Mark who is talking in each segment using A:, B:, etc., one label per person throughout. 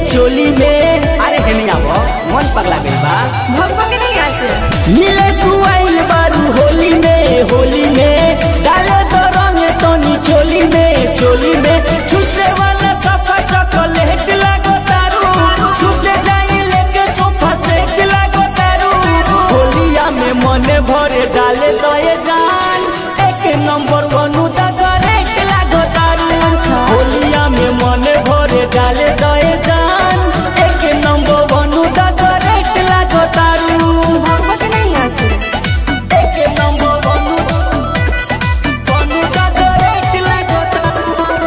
A: चोली में अरे हेनिया वो मन पगला गइल बा
B: भगवा के नहीं आसे
A: मिले तू आइल बारू होली में डाले दो रंग तनी चोली में चूसे वाला सफा चॉकलेट लागो तारू छूटे जाई लेके सोफा सेट लागो तारू होलिया में मन भरे डाले दए जान एक नंबर वनु दा करेक्ट लागो तारू होलिया में मन भरे डाले दए जान एक नंबर वनु दा करेक्ट लागो तारू
B: भगवा के नहीं आसे
A: एक नंबर वनु दा करेक्ट लागो तारू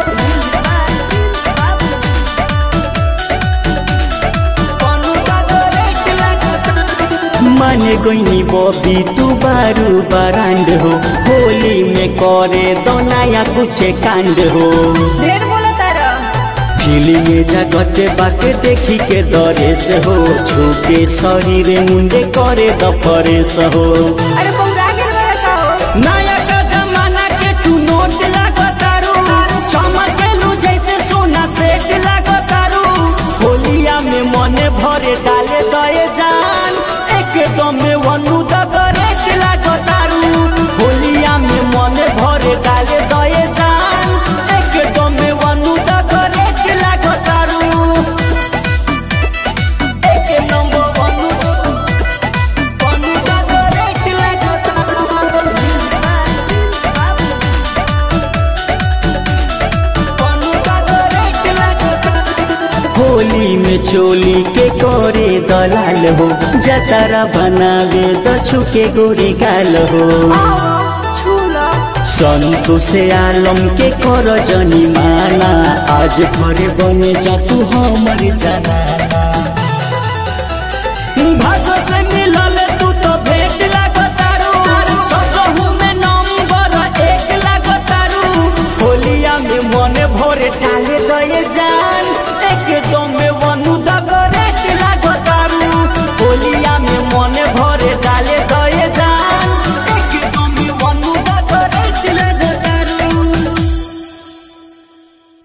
A: वनु दा करेक्ट लागो तारू माने गोइनी बॉबी तू बारू बरांड हो होली में करे दो नया कुछ कांड हो
B: ढेर बोला तारा
A: फीलिंग जगते बाटे देखी के दरेस हो छूके शरीर मुंडे करे दफरेस हो
B: अरे पौरा के रहा का हो
A: नया का जमाना के तू नोट लागतारू चमकेलू जैसे सोना सेट लागतारू होलिया में मने भरे डाले दए जान एकदम में वनु दा करेक्ट लागतारू होलिया में मने भरे डाले दए जान एकदम में वनु दा करेक्ट लागतारू एक नंबर वनु दा करेक्ट लागतारू होली में चोली के करे दलाल हो जतरा बनावे दछु के गोरे गाल हो
B: छूला
A: संतु से आलम के कर जनी माना आज घरे बने जा तू हमर जाना भागो से मिलल तू तो भेट लागतारू सचहू में नंबर 1 लागतारू होलिया में मन भरे डाले दए जान एकदम में